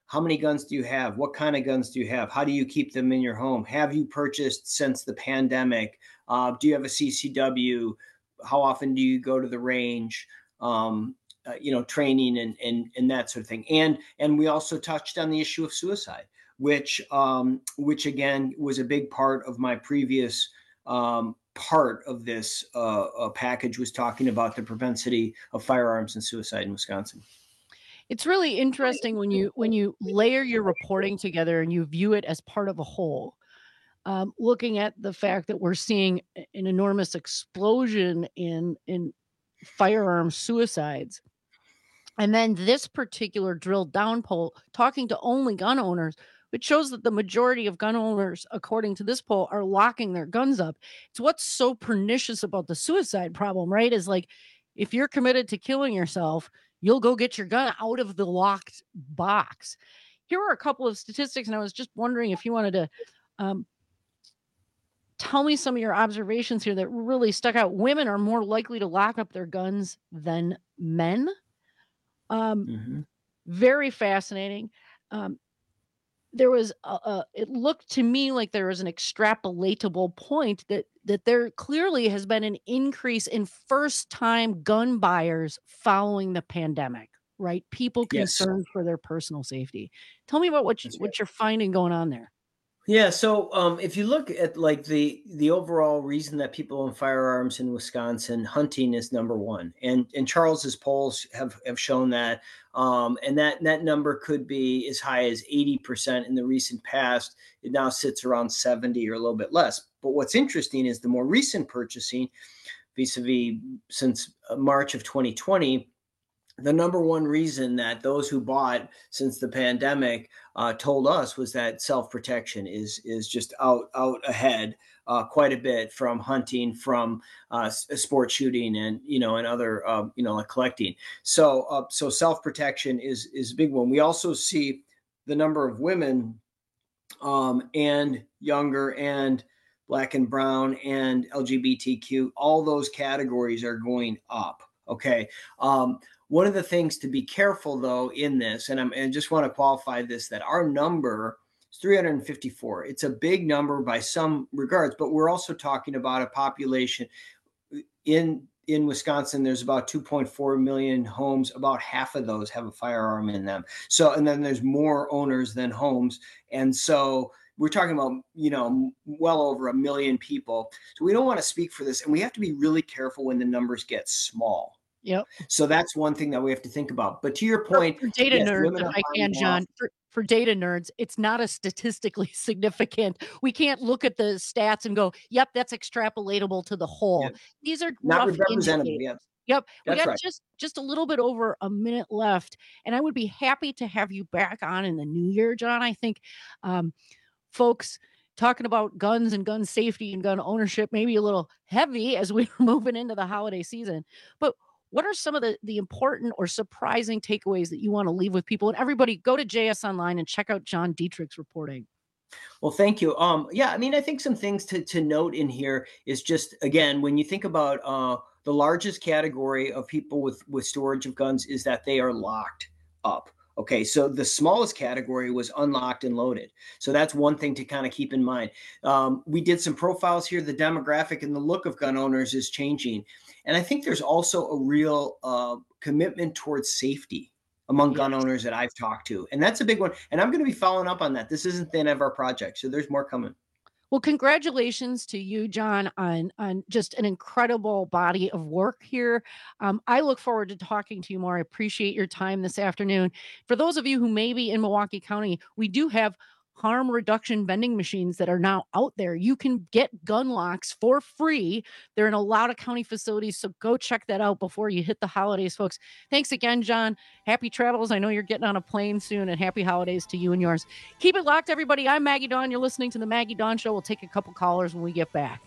How many guns do you have? What kind of guns do you have? How do you keep them in your home? Have you purchased since the pandemic? Uh, do you have a C C W? How often do you go to the range? Um, uh, you know, training and, and, and that sort of thing. And, and we also touched on the issue of suicide, which, um, which again, was a big part of my previous um, part of this uh, uh, package, was talking about the propensity of firearms and suicide in Wisconsin. It's really interesting when you when you layer your reporting together and you view it as part of a whole. Um, looking at the fact that we're seeing an enormous explosion in in firearm suicides, and then this particular drilled down poll talking to only gun owners, which shows that the majority of gun owners, according to this poll, are locking their guns up. It's what's so pernicious about the suicide problem, right? Is like, if you're committed to killing yourself, you'll go get your gun out of the locked box. Here are a couple of statistics, and I was just wondering if you wanted to um, tell me some of your observations here that really stuck out. Women are more likely to lock up their guns than men. Um, mm-hmm. Very fascinating. Um, there was a, a, it looked to me like there was an extrapolatable point that that there clearly has been an increase in first-time gun buyers following the pandemic, right? People concerned yes. for their personal safety. Tell me about what you, what you're finding going on there. Yeah, so um, if you look at like the the overall reason that people own firearms in Wisconsin, hunting is number one, and and Charles's polls have have shown that, um, and that that number could be as high as eighty percent in the recent past. It now sits around seventy or a little bit less. But what's interesting is the more recent purchasing, vis-a-vis since March of twenty twenty. The number one reason that those who bought since the pandemic uh, told us was that self-protection is is just out out ahead uh, quite a bit from hunting, from uh, sport shooting, and you know and other uh, you know like collecting. So uh, so self-protection is is a big one. We also see the number of women um, and younger and Black and brown and L G B T Q. All those categories are going up. Okay. Um, One of the things to be careful, though, in this, and, I'm, and I just want to qualify this, that our number is three hundred fifty-four. It's a big number by some regards, but we're also talking about a population in in Wisconsin. There's about two point four million homes. About half of those have a firearm in them. So, and then there's more owners than homes. And so we're talking about, you know, well over a million people. So we don't want to speak for this, and we have to be really careful when the numbers get small. Yep. So that's one thing that we have to think about. But to your point, for, for data yes, nerds, if I can, John, for, for data nerds, it's not a statistically significant. We can't look at the stats and go, "Yep, that's extrapolatable to the whole." Yep. These are not rough representative. Yep. Yep. We That's got right. just just a little bit over a minute left, and I would be happy to have you back on in the new year, John. I think, um, folks. Talking about guns and gun safety and gun ownership, maybe a little heavy as we're moving into the holiday season. But what are some of the, the important or surprising takeaways that you want to leave with people? And everybody go to J S Online and check out John Dietrich's reporting. Well, thank you. Um, yeah, I mean, I think some things to, to note in here is just, again, when you think about uh, the largest category of people with, with storage of guns is that they are locked up. Okay, so the smallest category was unlocked and loaded. So that's one thing to kind of keep in mind. Um, we did some profiles here. The demographic and the look of gun owners is changing. And I think there's also a real uh, commitment towards safety among yes. gun owners that I've talked to. And that's a big one. And I'm going to be following up on that. This isn't the end of our project. So there's more coming. Well, congratulations to you, John, on, on just an incredible body of work here. Um, I look forward to talking to you more. I appreciate your time this afternoon. For those of you who may be in Milwaukee County, we do have harm reduction vending machines that are now out there. You can get gun locks for free. They're in a lot of county facilities, so go check that out before you hit the holidays, folks. Thanks again, John. Happy travels. I know you're getting on a plane soon, and happy holidays to you and yours. Keep it locked, everybody. I'm Maggie Dawn. You're listening to the Maggie Dawn Show. We'll take a couple callers when we get back.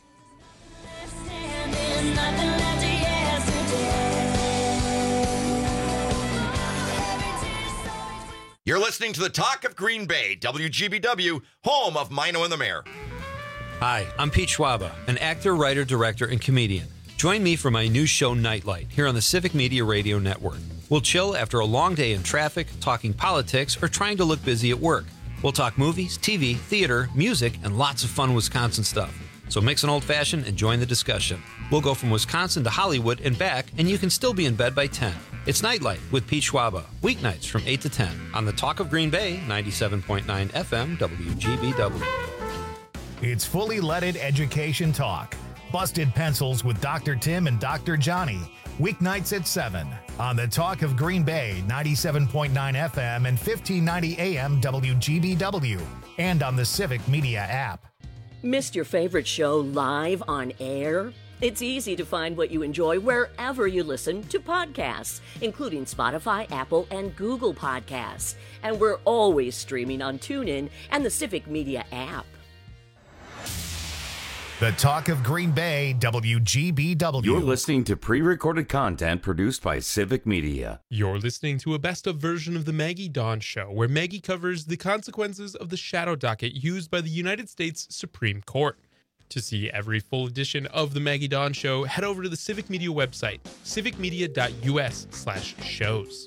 You're listening to the Talk of Green Bay, W G B W, home of Mino and the Mayor. Hi, I'm Pete Schwaba, an actor, writer, director, and comedian. Join me for my new show, Nightlight, here on the Civic Media Radio Network. We'll chill after a long day in traffic, talking politics, or trying to look busy at work. We'll talk movies, T V, theater, music, and lots of fun Wisconsin stuff. So mix an old-fashioned and join the discussion. We'll go from Wisconsin to Hollywood and back, and you can still be in bed by ten. It's Nightlight with Pete Schwaba, weeknights from eight to ten on the Talk of Green Bay, ninety-seven point nine F M W G B W. It's fully leaded education talk. Busted Pencils with Doctor Tim and Doctor Johnny. Weeknights at seven on the Talk of Green Bay, ninety-seven point nine F M and fifteen ninety A M W G B W, and on the Civic Media app. Missed your favorite show live on air? It's easy to find what you enjoy wherever you listen to podcasts, including Spotify, Apple, and Google Podcasts. And we're always streaming on TuneIn and the Civic Media app. The Talk of Green Bay, W G B W. You're listening to pre-recorded content produced by Civic Media. You're listening to a best-of version of the Maggie Dawn Show, where Maggie covers the consequences of the shadow docket used by the United States Supreme Court. To see every full edition of the Maggie Dawn Show, head over to the Civic Media website, civicmedia.us slash shows.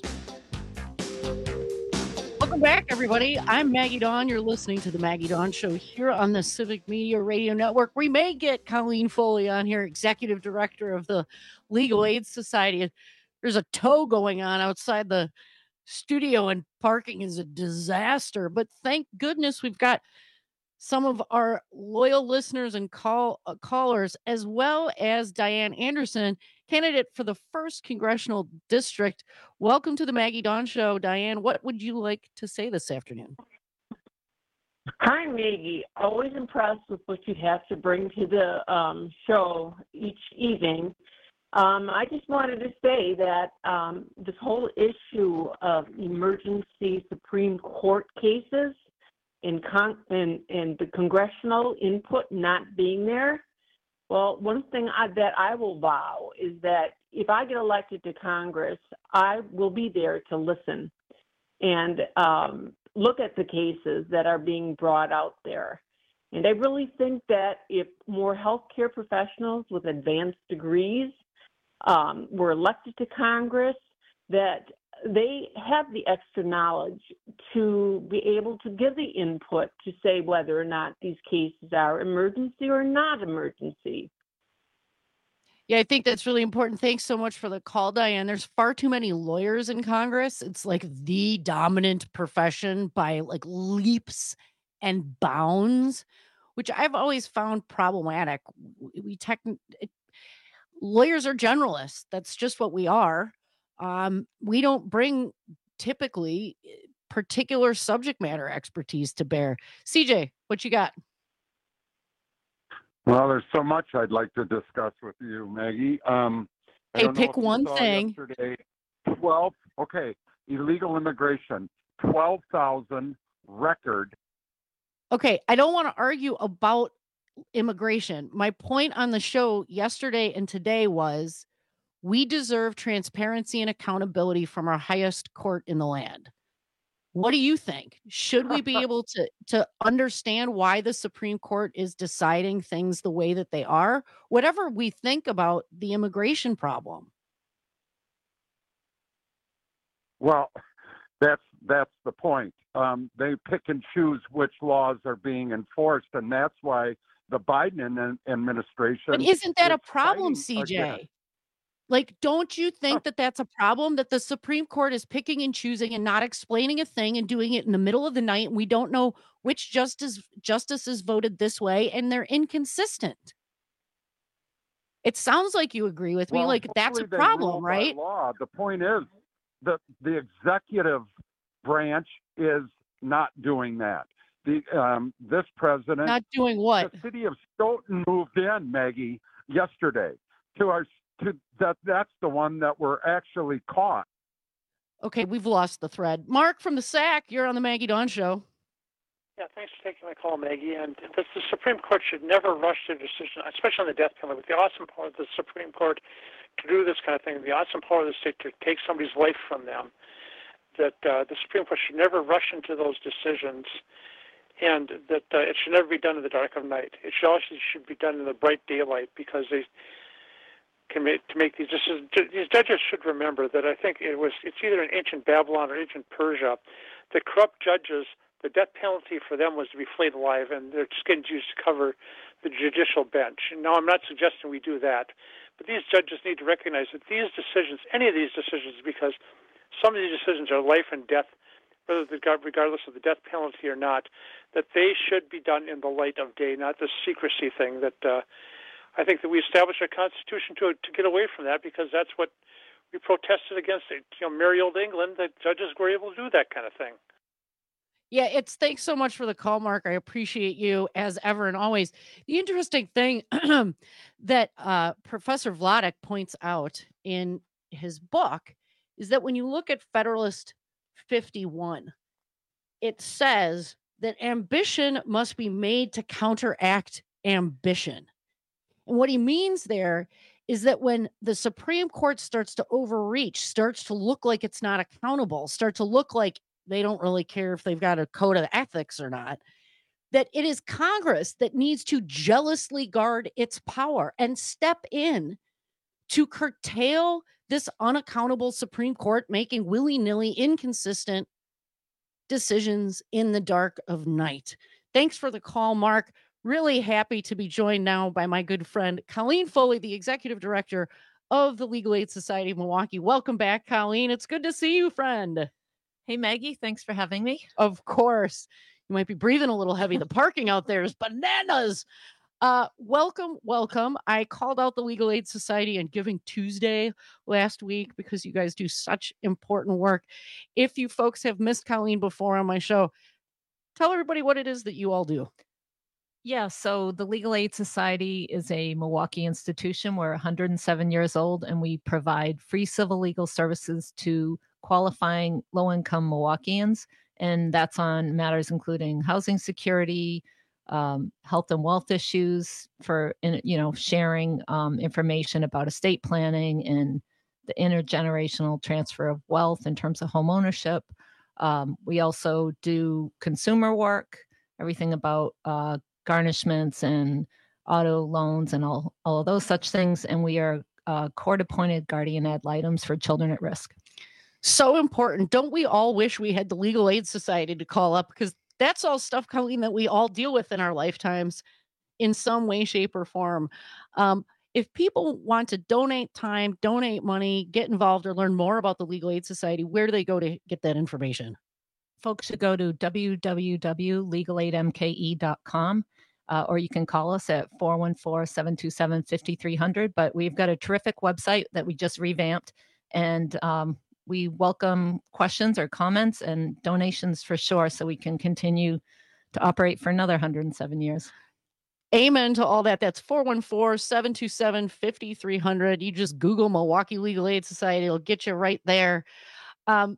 Welcome back, everybody. I'm Maggie Dawn. You're listening to the Maggie Dawn Show here on the Civic Media Radio Network. We may get Colleen Foley on here, Executive Director of the Legal Aid Society. There's a tow going on outside the studio, and parking is a disaster. But thank goodness we've got some of our loyal listeners and call uh, callers, as well as Diane Anderson, candidate for the first congressional district. Welcome to the Maggie Dawn Show, Diane. What would you like to say this afternoon? Hi, Maggie. Always impressed with what you have to bring to the um, show each evening. Um, I just wanted to say that um, this whole issue of emergency Supreme Court cases and, con- and, and the congressional input not being there, well, one thing I, that I will vow is that if I get elected to Congress, I will be there to listen and um, look at the cases that are being brought out there. And I really think that if more healthcare professionals with advanced degrees um, were elected to Congress, that they have the extra knowledge to be able to give the input to say whether or not these cases are emergency or not emergency. Yeah, I think that's really important. Thanks so much for the call, Diane. There's far too many lawyers in Congress. It's like the dominant profession by like leaps and bounds, which I've always found problematic. We tech, lawyers are generalists. That's just what we are. Um, we don't bring typically particular subject matter expertise to bear. C J, what you got? Well, there's so much I'd like to discuss with you, Maggie. Um, I hey, don't know pick if you one saw thing. Yesterday, twelve, okay, illegal immigration, twelve thousand record. Okay, I don't want to argue about immigration. My point on the show yesterday and today was we deserve transparency and accountability from our highest court in the land. What do you think? Should we be able to, to understand why the Supreme Court is deciding things the way that they are? Whatever we think about the immigration problem. Well, that's that's the point. Um, they pick and choose which laws are being enforced, and that's why the Biden administration. But isn't that is a problem, fighting C J? against- Like, don't you think that that's a problem, that the Supreme Court is picking and choosing and not explaining a thing and doing it in the middle of the night? And we don't know which justice justices voted this way, and they're inconsistent. It sounds like you agree with me. Well, Like, that's a hopefully they rule problem, by right? Law. The point is that the executive branch is not doing that. The um, this president Not doing what? The city of Stoughton moved in, Maggie, yesterday to our. To, that that's the one that were actually caught. Okay, we've lost the thread. Mark from the S A C, you're on the Maggie Dawn Show. Yeah, thanks for taking my call, Maggie. And this, the Supreme Court should never rush their decision, especially on the death penalty. With the awesome power of the Supreme Court to do this kind of thing, the awesome power of the state to take somebody's life from them, that uh, the Supreme Court should never rush into those decisions, and that uh, it should never be done in the dark of night. It should also should be done in the bright daylight, because they can make, to make these decisions. These judges should remember that I think it was it's either in ancient Babylon or ancient Persia, the corrupt judges, the death penalty for them was to be flayed alive, and their skins used to cover the judicial bench. And now I'm not suggesting we do that, but these judges need to recognize that these decisions, any of these decisions, because some of these decisions are life and death, whether the, regardless of the death penalty or not, that they should be done in the light of day, not this secrecy thing that uh, I think that we established our Constitution to to get away from that, because that's what we protested against. It, you know, merry old England, that judges were able to do that kind of thing. Yeah, it's thanks so much for the call, Mark. I appreciate you as ever and always. The interesting thing that uh, Professor Vladeck points out in his book is that when you look at Federalist fifty-one, it says that ambition must be made to counteract ambition. And what he means there is that when the Supreme Court starts to overreach, starts to look like it's not accountable, start to look like they don't really care if they've got a code of ethics or not, that it is Congress that needs to jealously guard its power and step in to curtail this unaccountable Supreme Court making willy-nilly inconsistent decisions in the dark of night. Thanks for the call, Mark. Really happy to be joined now by my good friend, Colleen Foley, the executive director of the Legal Aid Society of Milwaukee. Welcome back, Colleen. It's good to see you, friend. Hey, Maggie. Thanks for having me. Of course. You might be breathing a little heavy. The parking out there is bananas. Uh, welcome, welcome. I called out the Legal Aid Society on Giving Tuesday last week because you guys do such important work. If you folks have missed Colleen before on my show, tell everybody what it is that you all do. Yeah, so the Legal Aid Society is a Milwaukee institution. We're one hundred seven years old, and we provide free civil legal services to qualifying low-income Milwaukeeans, and that's on matters including housing security, um, health and wealth issues, for you know sharing um, information about estate planning and the intergenerational transfer of wealth in terms of home ownership. Um, we also do consumer work, everything about uh, garnishments and auto loans and all, all of those such things. And we are uh, court-appointed guardian ad litems for children at risk. So important. Don't we all wish we had the Legal Aid Society to call up? Because that's all stuff, Colleen, that we all deal with in our lifetimes in some way, shape, or form. Um, if people want to donate time, donate money, get involved, or learn more about the Legal Aid Society, where do they go to get that information? Folks should go to w w w dot legal aid m k e dot com. Uh, or you can call us at four one four, seven two seven, five three zero zero. But we've got a terrific website that we just revamped, and um, we welcome questions or comments and donations for sure, so we can continue to operate for another one hundred seven years. Amen to all that. That's four one four, seven two seven, five three zero zero. You just Google Milwaukee Legal Aid Society. It'll get you right there. Um,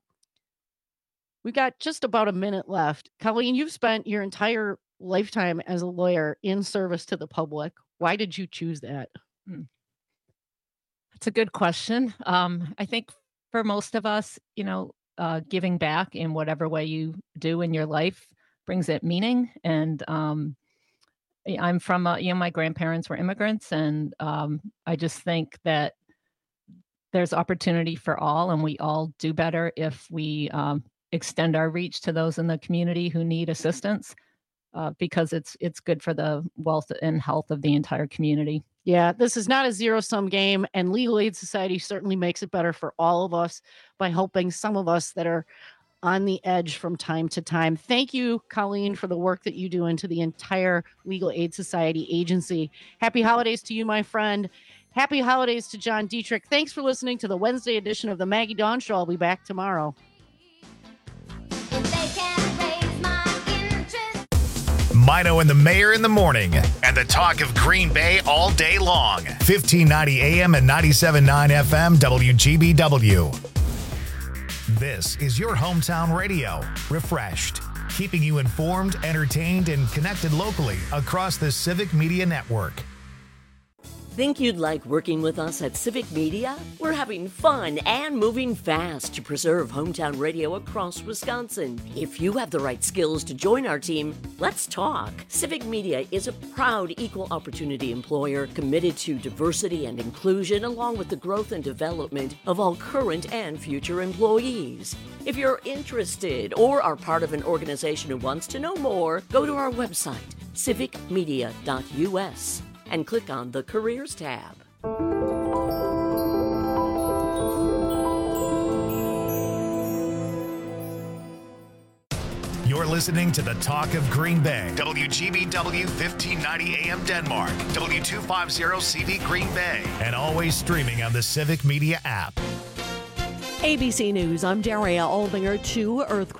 we got just about a minute left. Colleen, you've spent your entire lifetime as a lawyer in service to the public. Why did you choose that? Hmm. That's a good question. Um, I think for most of us, you know, uh, giving back in whatever way you do in your life brings it meaning. And um, I'm from, a, you know, my grandparents were immigrants, and um, I just think that there's opportunity for all, and we all do better if we um, extend our reach to those in the community who need assistance. Uh, because it's it's good for the wealth and health of the entire community. Yeah, this is not a zero-sum game, and Legal Aid Society certainly makes it better for all of us by helping some of us that are on the edge from time to time. Thank you, Colleen, for the work that you do into the entire Legal Aid Society agency. Happy holidays to you, my friend. Happy holidays to John Dietrich. Thanks for listening to the Wednesday edition of the Maggie Dawn Show. I'll be back tomorrow. Mino and the Mayor in the morning, and the talk of Green Bay all day long. fifteen ninety A M and ninety-seven point nine F M W G B W. This is your hometown radio, refreshed, keeping you informed, entertained, and connected locally across the Civic Media Network. Think you'd like working with us at Civic Media? We're having fun and moving fast to preserve hometown radio across Wisconsin. If you have the right skills to join our team, let's talk. Civic Media is a proud equal opportunity employer committed to diversity and inclusion, along with the growth and development of all current and future employees. If you're interested or are part of an organization who wants to know more, go to our website, civic media dot u s. and click on the Careers tab. You're listening to the Talk of Green Bay. W G B W fifteen ninety A M Denmark. W two fifty C V Green Bay. And always streaming on the Civic Media app. A B C News, I'm Daria Aldinger. Two earthquakes.